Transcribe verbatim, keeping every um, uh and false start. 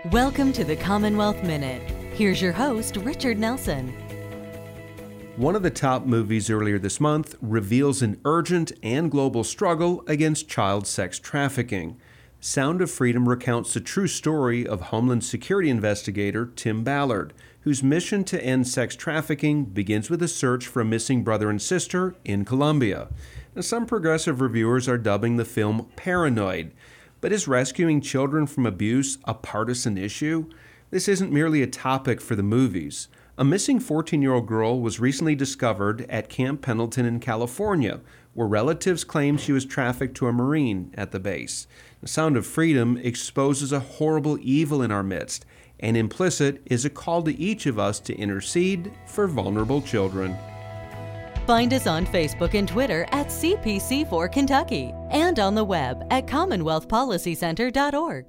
Welcome to the Commonwealth Minute. Here's your host, Richard Nelson. One of the top movies earlier this month reveals an urgent and global struggle against child sex trafficking. Sound of Freedom recounts the true story of Homeland Security investigator Tim Ballard, whose mission to end sex trafficking begins with a search for a missing brother and sister in Colombia. Now, some progressive reviewers are dubbing the film paranoid. But is rescuing children from abuse a partisan issue? This isn't merely a topic for the movies. A missing fourteen-year-old girl was recently discovered at Camp Pendleton in California, where relatives claim she was trafficked to a Marine at the base. The Sound of Freedom exposes a horrible evil in our midst, and implicit is a call to each of us to intercede for vulnerable children. Find us on Facebook and Twitter at C P C four Kentucky and on the web at commonwealth policy center dot org.